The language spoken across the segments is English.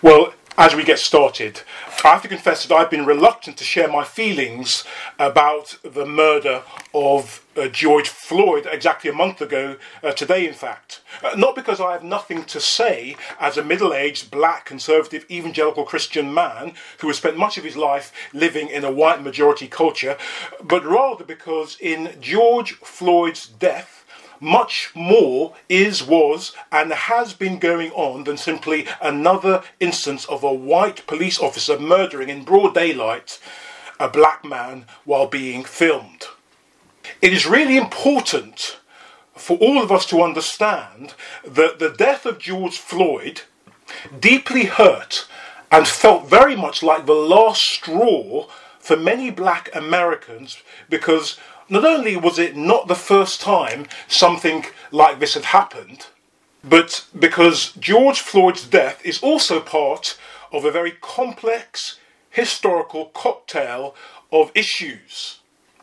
Well, as we get started, I have to confess that I've been reluctant to share my feelings about the murder of George Floyd exactly a month ago, today in fact. Not because I have nothing to say as a middle-aged, black, conservative, evangelical Christian man who has spent much of his life living in a white majority culture, but rather because in George Floyd's death, much more was, and has been going on than simply another instance of a white police officer murdering in broad daylight a black man while being filmed. It is really important for all of us to understand that the death of George Floyd deeply hurt and felt very much like the last straw for many black Americans, because not only was it not the first time something like this had happened, but because George Floyd's death is also part of a very complex historical cocktail of issues.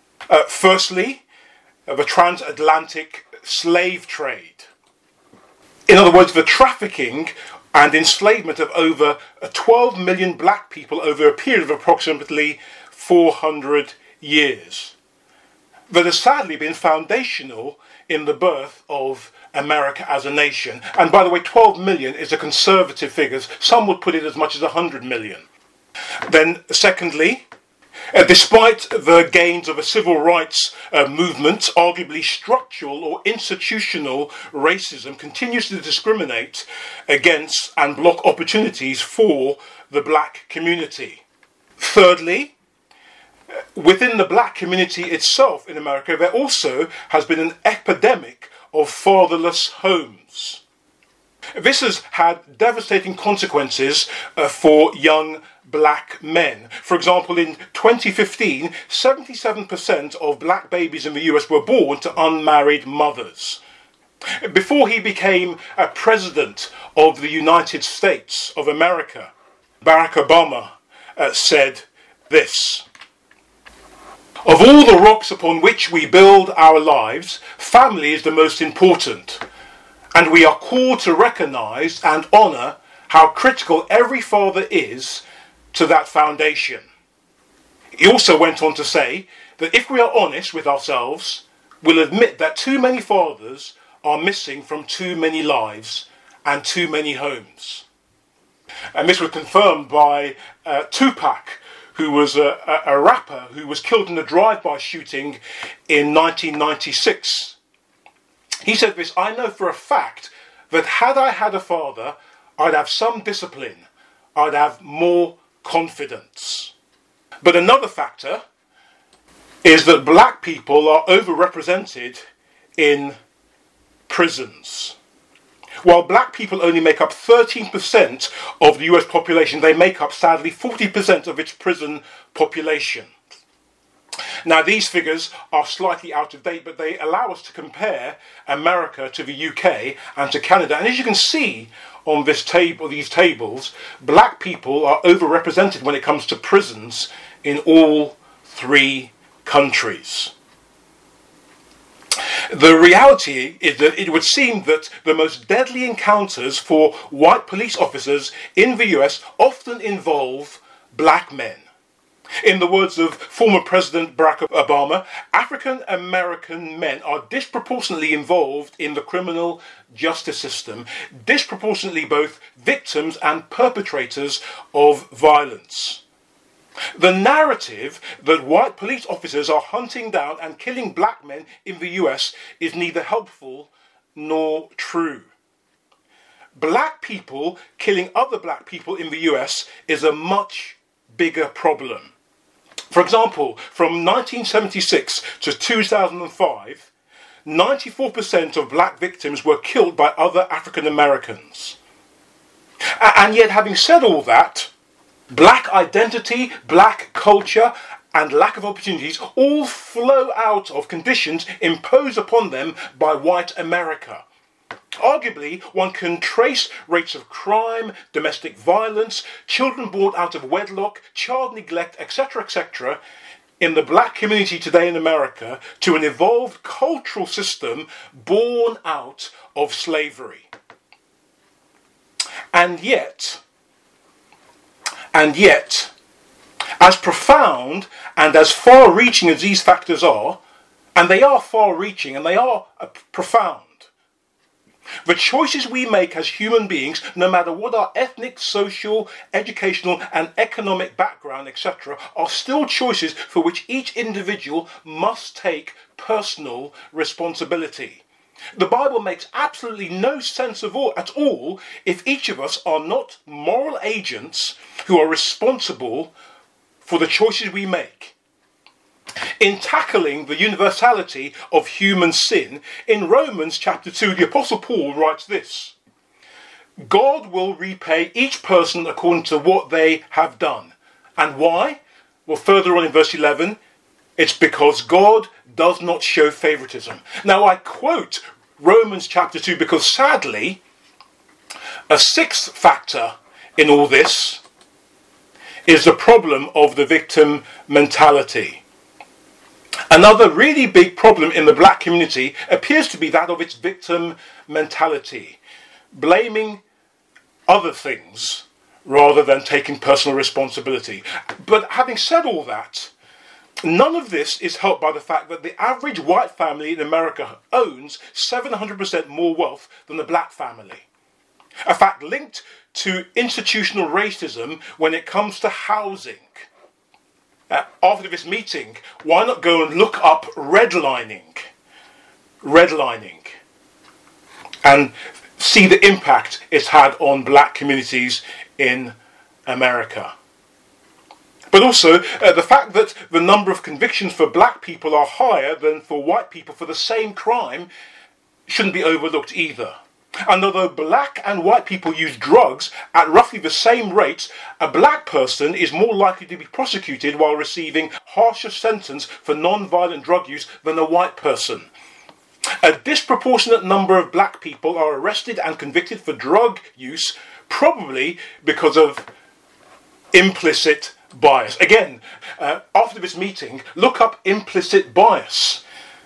Firstly, the transatlantic slave trade. In other words, the trafficking and enslavement of over 12 million black people over a period of approximately 400 years. That has sadly been foundational in the birth of America as a nation. And by the way, 12 million is a conservative figure. Some would put it as much as 100 million. Then secondly, despite the gains of a civil rights movement, arguably structural or institutional racism continues to discriminate against and block opportunities for the black community. Thirdly, within the black community itself in America, there also has been an epidemic of fatherless homes. This has had devastating consequences for young black men. For example, in 2015, 77% of black babies in the US were born to unmarried mothers. Before he became a president of the United States of America, Barack Obama said this: "Of all the rocks upon which we build our lives, family is the most important, and we are called to recognize and honor how critical every father is to that foundation." He also went on to say that if we are honest with ourselves, we'll admit that too many fathers are missing from too many lives and too many homes. And this was confirmed by Tupac, who was a rapper who was killed in a drive-by shooting in 1996. He said this: "I know for a fact that had I had a father, I'd have some discipline, I'd have more confidence." But another factor is that black people are overrepresented in prisons. While black people only make up 13% of the US population, they make up, sadly, 40% of its prison population. Now, these figures are slightly out of date, but they allow us to compare America to the UK and to Canada. And as you can see on this these tables, black people are overrepresented when it comes to prisons in all three countries. The reality is that it would seem that the most deadly encounters for white police officers in the US often involve black men. In the words of former President Barack Obama, African American men are disproportionately involved in the criminal justice system, disproportionately both victims and perpetrators of violence. The narrative that white police officers are hunting down and killing black men in the US is neither helpful nor true. Black people killing other black people in the US is a much bigger problem. For example, from 1976 to 2005, 94% of black victims were killed by other African Americans. And yet, having said all that, black identity, black culture, and lack of opportunities all flow out of conditions imposed upon them by white America. Arguably, one can trace rates of crime, domestic violence, children born out of wedlock, child neglect, etc., in the black community today in America to an evolved cultural system born out of slavery. And yet, And yet, as profound and as far-reaching as these factors are, and they are far-reaching and they are profound, the choices we make as human beings, no matter what our ethnic, social, educational and economic background, etc., are still choices for which each individual must take personal responsibility. The Bible makes absolutely no sense at all if each of us are not moral agents who are responsible for the choices we make. In tackling the universality of human sin, in Romans chapter 2, the Apostle Paul writes this: God will repay each person according to what they have done. And why? Well, further on in verse 11, it's because God does not show favoritism. Now, I quote Romans chapter 2 because sadly, a sixth factor in all this is the problem of the victim mentality. Another really big problem in the black community appears to be that of its victim mentality, blaming other things rather than taking personal responsibility. But having said all that, none of this is helped by the fact that the average white family in America owns 700% more wealth than the black family. A fact linked to institutional racism when it comes to housing. After this meeting, why not go and look up redlining, and see the impact it's had on black communities in America. But also, the fact that the number of convictions for black people are higher than for white people for the same crime shouldn't be overlooked either. And although black and white people use drugs at roughly the same rates, a black person is more likely to be prosecuted while receiving harsher sentence for non-violent drug use than a white person. A disproportionate number of black people are arrested and convicted for drug use, probably because of implicit bias. Again, after this meeting, look up implicit bias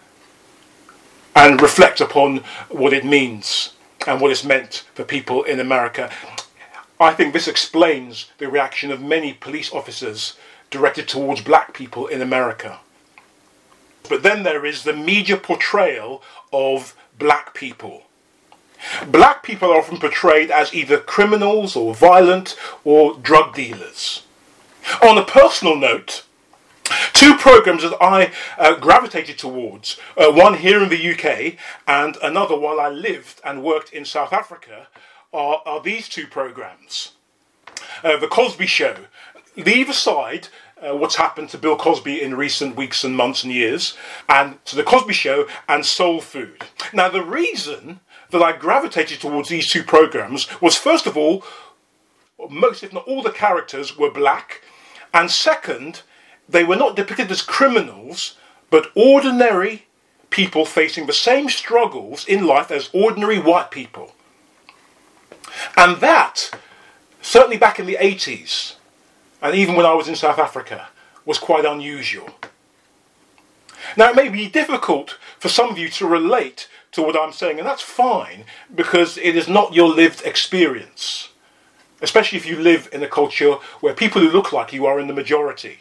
and reflect upon what it means and what it's meant for people in America. I think this explains the reaction of many police officers directed towards black people in America. But then there is the media portrayal of black people. Black people are often portrayed as either criminals or violent or drug dealers. On a personal note, two programs that I gravitated towards, one here in the UK and another while I lived and worked in South Africa, are these two programs. The Cosby Show. Leave aside what's happened to Bill Cosby in recent weeks and months and years, and to The Cosby Show and Soul Food. Now, the reason that I gravitated towards these two programs was, first of all, most if not all the characters were black, and second, they were not depicted as criminals, but ordinary people facing the same struggles in life as ordinary white people. And that, certainly back in the 80s, and even when I was in South Africa, was quite unusual. Now, it may be difficult for some of you to relate to what I'm saying, and that's fine, because it is not your lived experience, especially if you live in a culture where people who look like you are in the majority.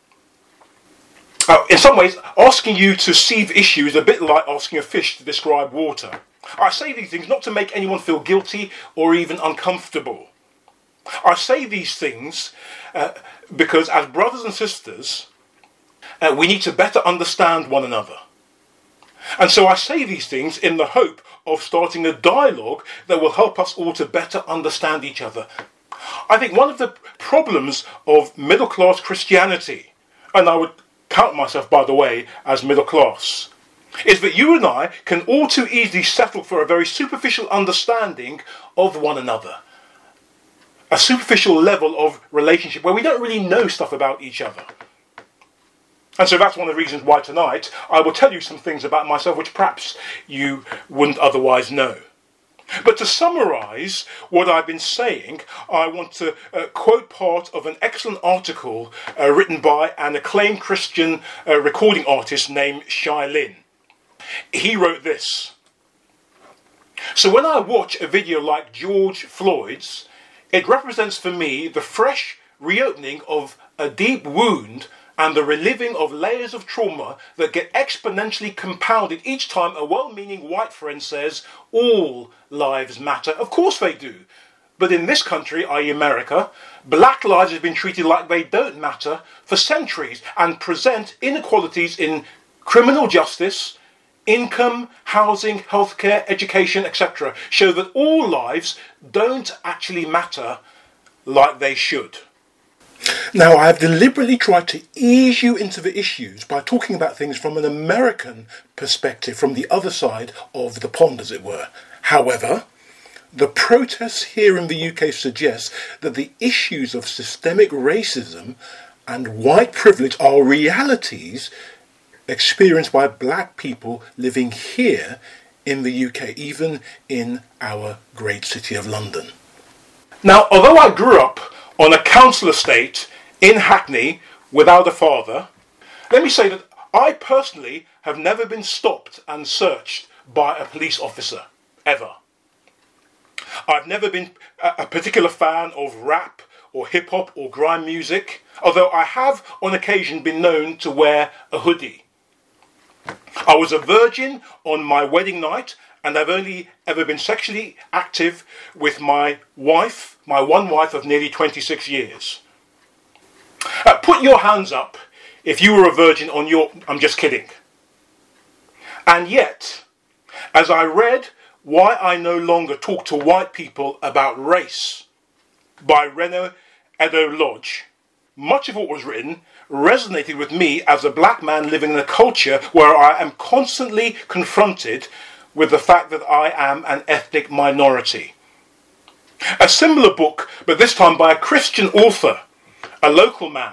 In some ways, asking you to see the issue is a bit like asking a fish to describe water. I say these things not to make anyone feel guilty or even uncomfortable. I say these things because as brothers and sisters, we need to better understand one another. And so I say these things in the hope of starting a dialogue that will help us all to better understand each other. I think one of the problems of middle-class Christianity, and I would count myself, by the way, as middle class, is that you and I can all too easily settle for a very superficial understanding of one another. A superficial level of relationship where we don't really know stuff about each other. And so that's one of the reasons why tonight I will tell you some things about myself which perhaps you wouldn't otherwise know. But to summarise what I've been saying, I want to quote part of an excellent article written by an acclaimed Christian recording artist named Shai Linne. He wrote this: "So when I watch a video like George Floyd's, it represents for me the fresh, reopening of a deep wound and the reliving of layers of trauma that get exponentially compounded each time a well-meaning white friend says, all lives matter. Of course they do. But in this country, i.e. America, black lives have been treated like they don't matter for centuries and present inequalities in criminal justice, income, housing, healthcare, education, etc. show that all lives don't actually matter like they should. Now, I have deliberately tried to ease you into the issues by talking about things from an American perspective, from the other side of the pond, as it were. However, the protests here in the UK suggest that the issues of systemic racism and white privilege are realities experienced by black people living here in the UK, even in our great city of London. Now, although I grew up on a council estate in Hackney without a father, let me say that I personally have never been stopped and searched by a police officer, ever. I've never been a particular fan of rap or hip-hop or grime music, although I have on occasion been known to wear a hoodie. I was a virgin on my wedding night, and I've only ever been sexually active with my wife, my one wife of nearly 26 years. Put your hands up if you were a virgin on your... I'm just kidding. And yet, as I read Why I No Longer Talk to White People About Race by Reno Edo-Lodge, much of what was written resonated with me as a black man living in a culture where I am constantly confronted with the fact that I am an ethnic minority. A similar book, but this time by a Christian author, a local man,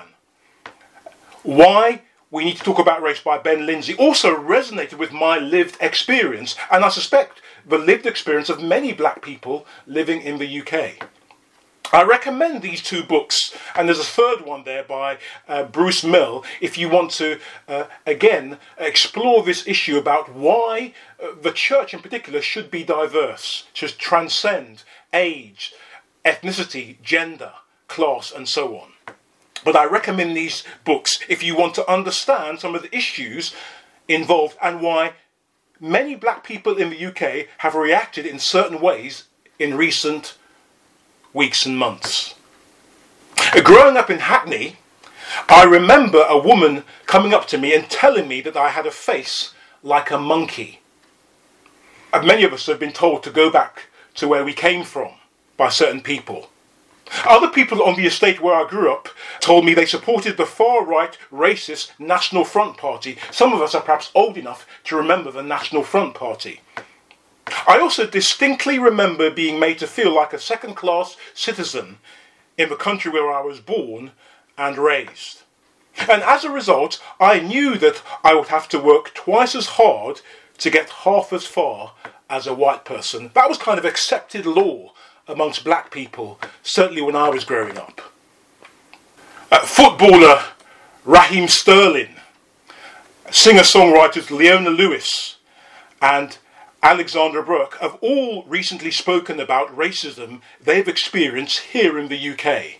Why We Need to Talk About Race by Ben Lindsay, also resonated with my lived experience, and I suspect the lived experience of many black people living in the UK. I recommend these two books, and there's a third one there by Bruce Mill, if you want to, again, explore this issue about why the church in particular should be diverse, should transcend age, ethnicity, gender, class, and so on. But I recommend these books if you want to understand some of the issues involved and why many black people in the UK have reacted in certain ways in recent weeks and months. Growing up in Hackney, I remember a woman coming up to me and telling me that I had a face like a monkey. And many of us have been told to go back to where we came from by certain people. Other people on the estate where I grew up told me they supported the far-right racist National Front Party. Some of us are perhaps old enough to remember the National Front Party. I also distinctly remember being made to feel like a second-class citizen in the country where I was born and raised. And as a result, I knew that I would have to work twice as hard to get half as far as a white person. That was kind of accepted law amongst black people, certainly when I was growing up. Footballer Raheem Sterling, singer-songwriters Leona Lewis and Alexandra Burke have all recently spoken about racism they've experienced here in the UK.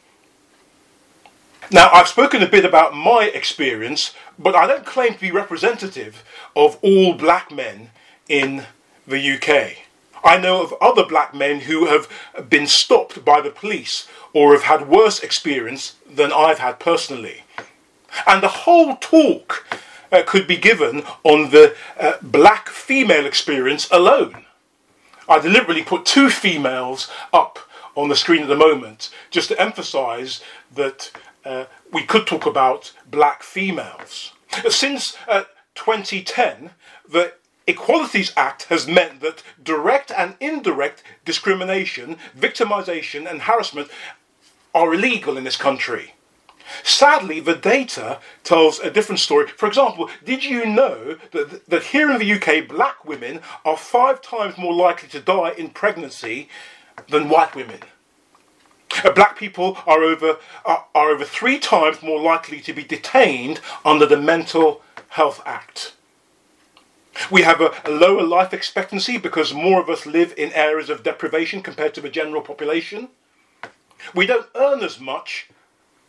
Now, I've spoken a bit about my experience, but I don't claim to be representative of all black men in the UK. I know of other black men who have been stopped by the police or have had worse experience than I've had personally. And the whole talk could be given on the black female experience alone. I deliberately put two females up on the screen at the moment just to emphasise that we could talk about black females. Since 2010, the Equalities Act has meant that direct and indirect discrimination, victimisation and harassment are illegal in this country. Sadly, the data tells a different story. For example, did you know that here in the UK, black women are 5 times more likely to die in pregnancy than white women? Black people are over 3 times more likely to be detained under the Mental Health Act. We have a lower life expectancy because more of us live in areas of deprivation compared to the general population. We don't earn as much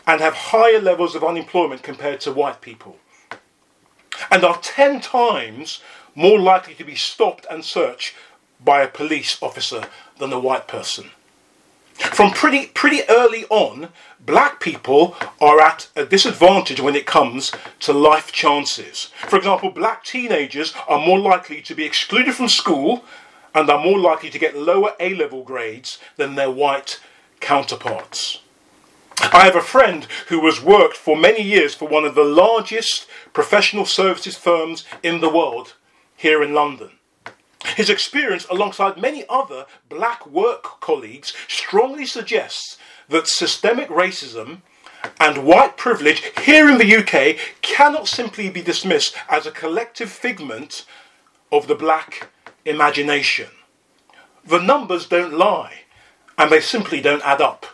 and have higher levels of unemployment compared to white people, and are 10 times more likely to be stopped and searched by a police officer than a white person. From pretty early on, black people are at a disadvantage when it comes to life chances. For example, black teenagers are more likely to be excluded from school and are more likely to get lower A-level grades than their white counterparts. I have a friend who has worked for many years for one of the largest professional services firms in the world here in London. His experience, alongside many other black work colleagues, strongly suggests that systemic racism and white privilege here in the UK cannot simply be dismissed as a collective figment of the black imagination. The numbers don't lie, and they simply don't add up.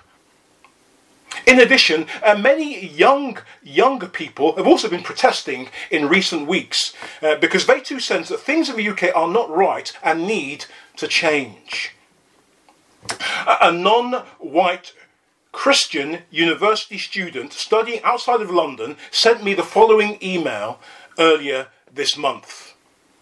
In addition, many younger people have also been protesting in recent weeks because they too sense that things in the UK are not right and need to change. A non-white Christian university student studying outside of London sent me the following email earlier this month.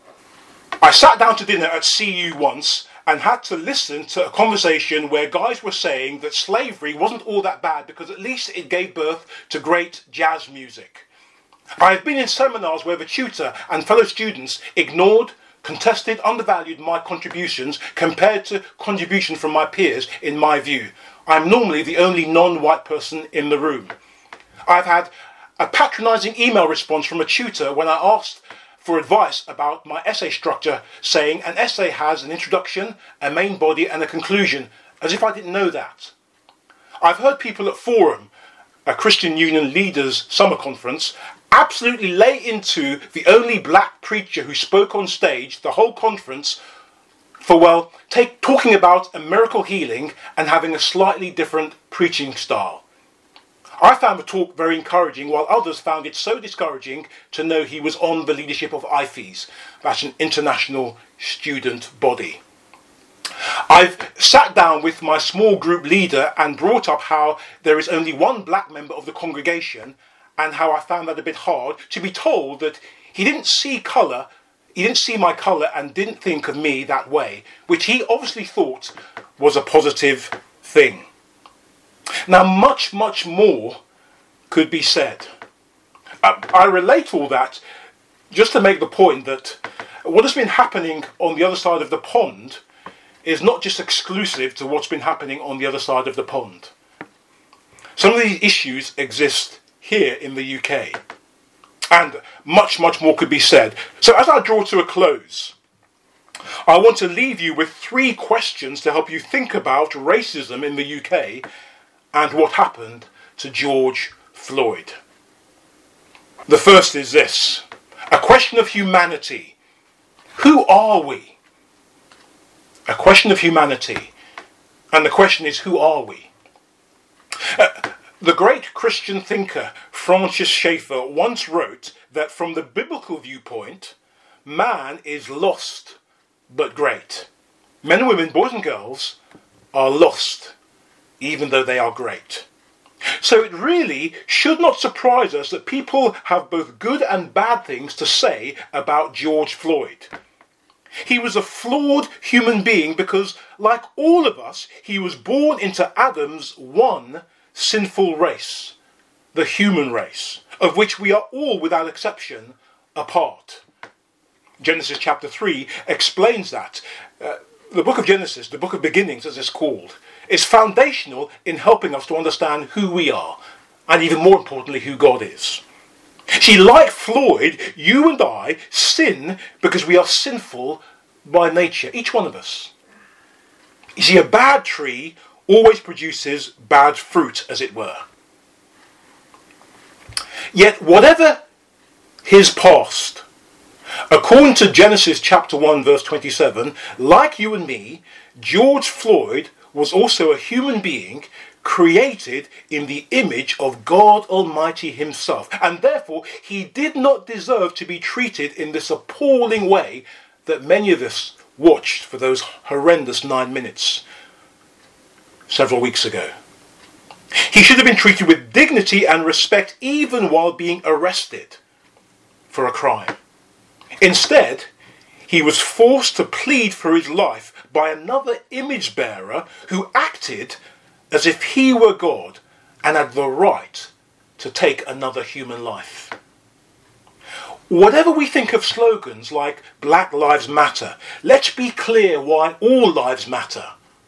I sat down to dinner at CU once and had to listen to a conversation where guys were saying that slavery wasn't all that bad because at least it gave birth to great jazz music. I have been in seminars where the tutor and fellow students ignored, contested, undervalued my contributions compared to contribution from my peers, in my view. I'm normally the only non-white person in the room. I've had a patronising email response from a tutor when I asked for advice about my essay structure, saying an essay has an introduction, a main body and a conclusion, as if I didn't know that. I've heard people at Forum, a Christian Union leaders summer conference, absolutely lay into the only black preacher who spoke on stage the whole conference for, talking about a miracle healing and having a slightly different preaching style. I found the talk very encouraging, while others found it so discouraging to know he was on the leadership of IFES, that's an international student body. I've sat down with my small group leader and brought up how there is only one black member of the congregation and how I found that a bit hard to be told that he didn't see my colour and didn't think of me that way, which he obviously thought was a positive thing. Now, much more could be said. I relate all that just to make the point that what has been happening on the other side of the pond is not just exclusive to what's been happening on the other side of the pond. Some of these issues exist here in the UK, and much more could be said. So as I draw to a close, I want to leave you with 3 questions to help you think about racism in the UK and what happened to George Floyd. The first is this: a question of humanity. Who are we? A question of humanity. And the question is, who are we? The great Christian thinker Francis Schaeffer once wrote that from the biblical viewpoint, man is lost but great. Men and women, boys and girls, are lost even though they are great. So it really should not surprise us that people have both good and bad things to say about George Floyd. He was a flawed human being because, like all of us, he was born into Adam's one sinful race, the human race, of which we are all, without exception, a part. Genesis chapter 3 explains that. The book of Genesis, the book of beginnings as it's called, is foundational in helping us to understand who we are, and even more importantly, who God is. See, like Floyd, you and I sin because we are sinful by nature, each one of us. You see, a bad tree always produces bad fruit, as it were. Yet, whatever his past, according to Genesis chapter 1 verse 27, like you and me, George Floyd was also a human being created in the image of God Almighty himself, and therefore he did not deserve to be treated in this appalling way that many of us watched for those horrendous 9 minutes several weeks ago. He should have been treated with dignity and respect even while being arrested for a crime. Instead, he was forced to plead for his life by another image bearer who acted as if he were God and had the right to take another human life. Whatever we think of slogans like Black Lives Matter, let's be clear why all lives matter.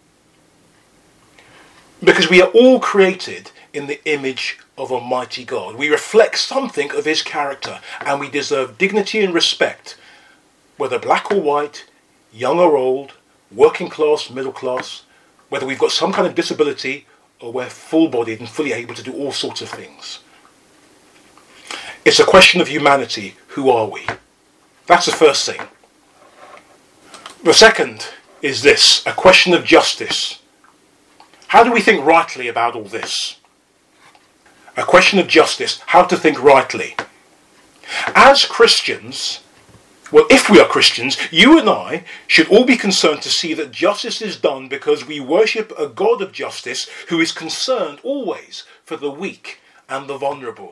Because we are all created in the image of Almighty God. We reflect something of his character, and we deserve dignity and respect, whether black or white, young or old, working class, middle class, whether we've got some kind of disability or we're full-bodied and fully able to do all sorts of things. It's a question of humanity. Who are we? That's the first thing. The second is this, a question of justice. How do we think rightly about all this? A question of justice, how to think rightly. As Christians, well, if we are Christians, you and I should all be concerned to see that justice is done because we worship a God of justice who is concerned always for the weak and the vulnerable.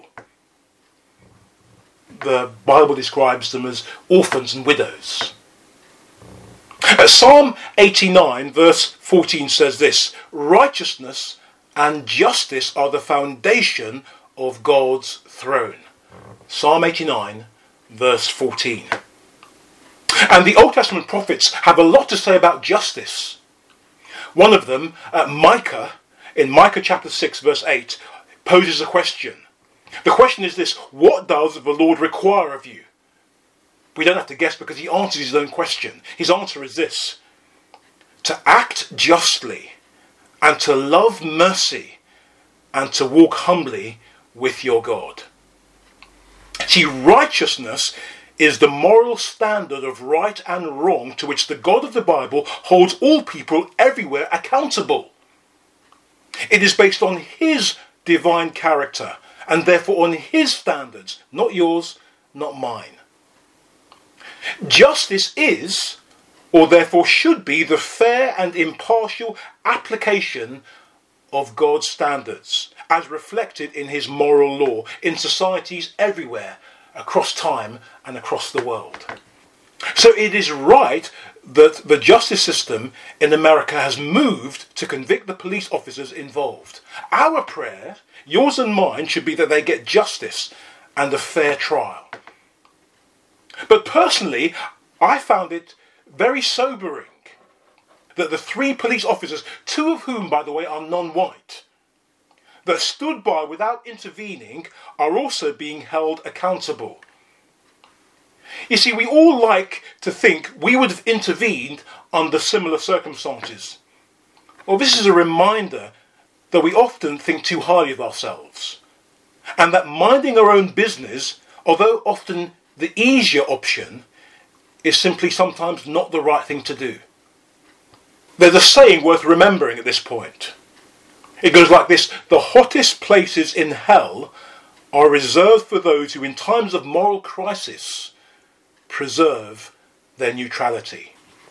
The Bible describes them as orphans and widows. Psalm 89 verse 14 says this, righteousness and justice are the foundation of God's throne. Psalm 89 verse 14. And the Old Testament prophets have a lot to say about justice. One of them, Micah, in Micah chapter 6 verse 8, poses a question. The question is this, what does the Lord require of you? We don't have to guess because he answers his own question. His answer is this, to act justly and to love mercy and to walk humbly with your God. See, righteousness is the moral standard of right and wrong to which the God of the Bible holds all people everywhere accountable. It is based on his divine character and therefore on his standards, not yours, not mine. Justice is, or therefore should be, the fair and impartial application of God's standards, as reflected in his moral law in societies everywhere, across time and across the world. So it is right that the justice system in America has moved to convict the police officers involved. Our prayer, yours and mine, should be that they get justice and a fair trial. But personally, I found it very sobering that the 3 police officers, 2 of whom, by the way, are non-white, that stood by without intervening, are also being held accountable. You see, we all like to think we would have intervened under similar circumstances. Well, this is a reminder that we often think too highly of ourselves, and that minding our own business, although often the easier option, is simply sometimes not the right thing to do. There's a saying worth remembering at this point. It goes like this, the hottest places in hell are reserved for those who in times of moral crisis preserve their neutrality.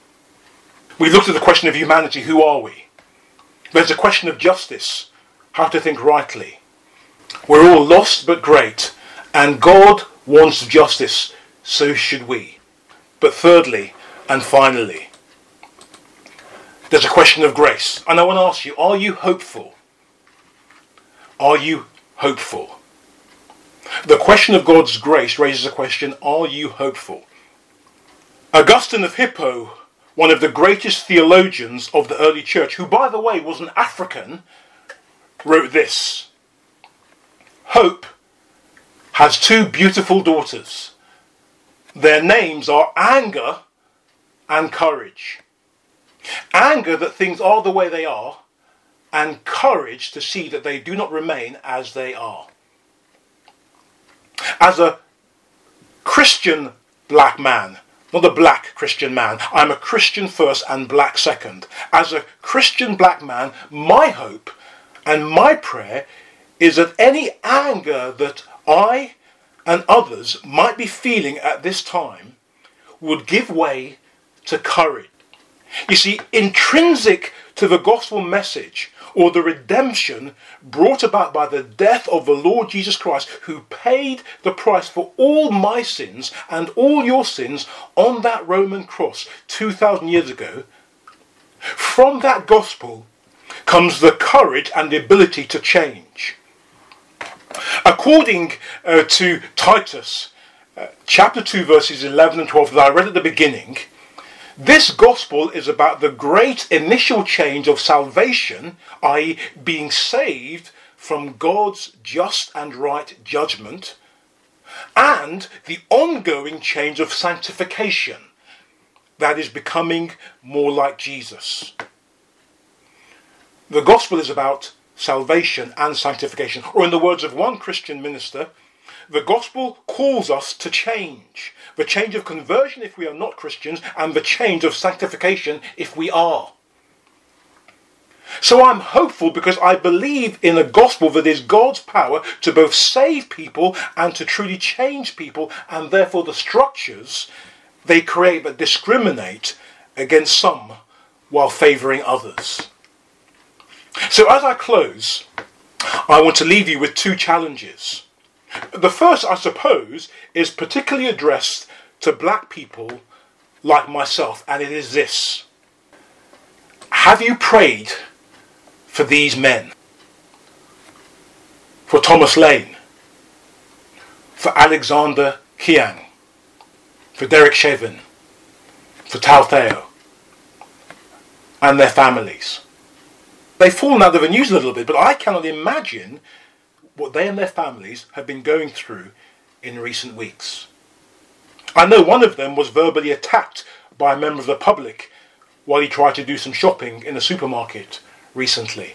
We looked at the question of humanity, who are we? There's a question of justice, how to think rightly. We're all lost but great, and God wants justice, so should we. But thirdly and finally, there's a question of grace. And I want to ask you, are you hopeful? Are you hopeful? The question of God's grace raises a question, are you hopeful? Augustine of Hippo, one of the greatest theologians of the early church, who by the way was an African, wrote this, hope has 2 beautiful daughters. Their names are anger and courage. Anger that things are the way they are, and courage to see that they do not remain as they are. As a Christian black man, not a black Christian man, I'm a Christian first and black second. As a Christian black man, my hope and my prayer is that any anger that I and others might be feeling at this time would give way to courage. You see, intrinsic to the gospel message or the redemption brought about by the death of the Lord Jesus Christ, who paid the price for all my sins and all your sins on that Roman cross 2,000 years ago, from that gospel comes the courage and the ability to change. According to Titus, chapter 2, verses 11 and 12 that I read at the beginning, this gospel is about the great initial change of salvation, i.e. being saved from God's just and right judgment, and the ongoing change of sanctification, that is becoming more like Jesus. The gospel is about salvation and sanctification, or in the words of one Christian minister, the gospel calls us to change. The change of conversion if we are not Christians, and the change of sanctification if we are. So I'm hopeful because I believe in a gospel that is God's power to both save people and to truly change people, and therefore the structures they create that discriminate against some while favouring others. So as I close, I want to leave you with two challenges. The first, I suppose, is particularly addressed to black people like myself, and it is this. Have you prayed for these men? For Thomas Lane, for Alexander Kiang, for Derek Chauvin, for Tao Theo, and their families. They've fallen out of the news a little bit, but I cannot imagine what they and their families have been going through in recent weeks. I know one of them was verbally attacked by a member of the public while he tried to do some shopping in a supermarket recently.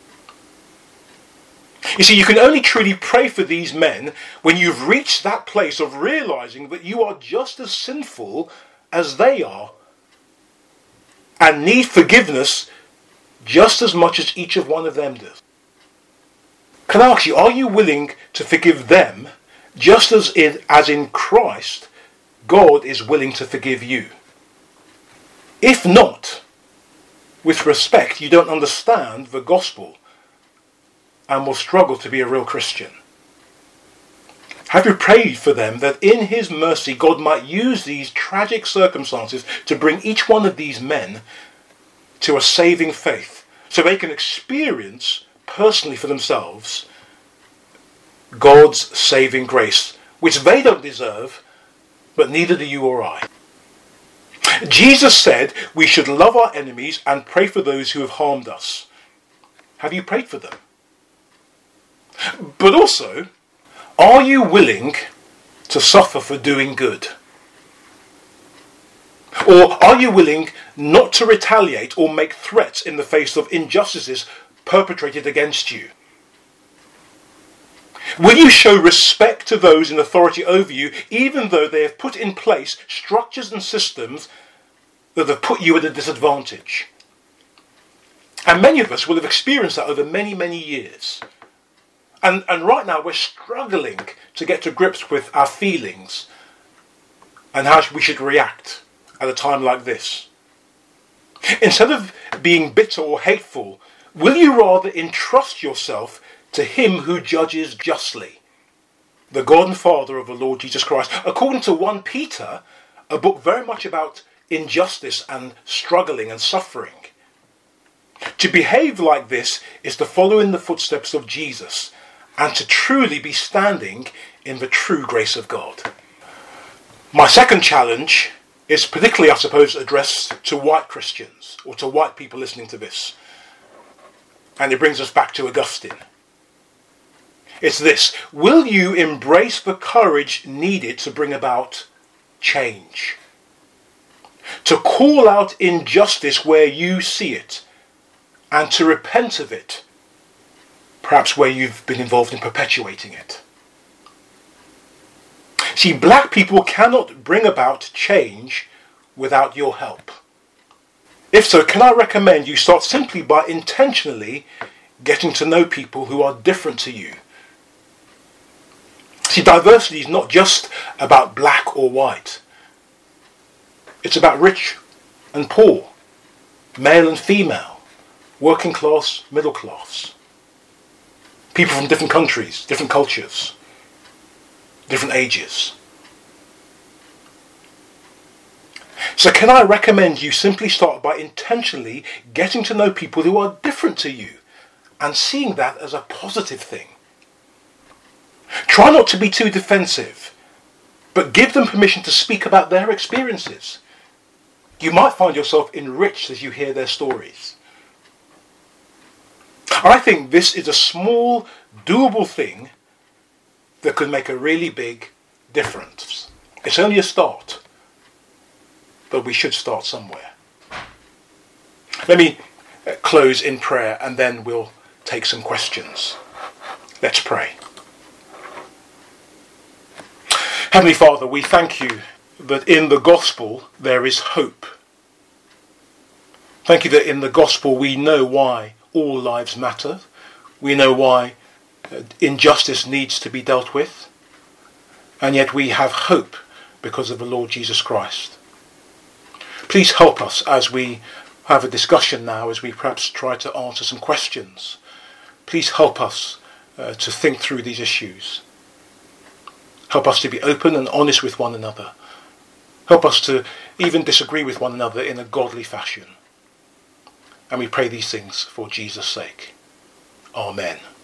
You see, you can only truly pray for these men when you've reached that place of realizing that you are just as sinful as they are and need forgiveness just as much as each of one of them does. Can I ask you, are you willing to forgive them just as in Christ, God is willing to forgive you? If not, with respect, you don't understand the gospel and will struggle to be a real Christian. Have you prayed for them that in his mercy God might use these tragic circumstances to bring each one of these men to a saving faith so they can experience personally for themselves God's saving grace, which they don't deserve, but neither do you or I. Jesus said we should love our enemies and pray for those who have harmed us. Have you prayed for them? But also, are you willing to suffer for doing good? Or are you willing not to retaliate or make threats in the face of injustices perpetrated against you? Will you show respect to those in authority over you, even though they have put in place structures and systems that have put you at a disadvantage? And many of us will have experienced that over many, many years. And right now we're struggling to get to grips with our feelings and how we should react at a time like this. Instead of being bitter or hateful, will you rather entrust yourself to him who judges justly, the God and Father of the Lord Jesus Christ? According to 1 Peter, a book very much about injustice and struggling and suffering. To behave like this is to follow in the footsteps of Jesus and to truly be standing in the true grace of God. My second challenge is particularly, I suppose, addressed to white Christians or to white people listening to this. And it brings us back to Augustine. It's this: will you embrace the courage needed to bring about change? To call out injustice where you see it, and to repent of it, perhaps where you've been involved in perpetuating it. See, black people cannot bring about change without your help. If so, can I recommend you start simply by intentionally getting to know people who are different to you. See, diversity is not just about black or white. It's about rich and poor, male and female, working class, middle class, people from different countries, different cultures, different ages. So can I recommend you simply start by intentionally getting to know people who are different to you and seeing that as a positive thing. Try not to be too defensive, but give them permission to speak about their experiences. You might find yourself enriched as you hear their stories. I think this is a small, doable thing that could make a really big difference. It's only a start, but we should start somewhere. Let me close in prayer and then we'll take some questions. Let's pray. Heavenly Father, we thank you that in the gospel there is hope. Thank you that in the gospel we know why all lives matter. We know why injustice needs to be dealt with. And yet we have hope because of the Lord Jesus Christ. Please help us as we have a discussion now, as we perhaps try to answer some questions. Please help us to think through these issues. Help us to be open and honest with one another. Help us to even disagree with one another in a godly fashion. And we pray these things for Jesus' sake. Amen.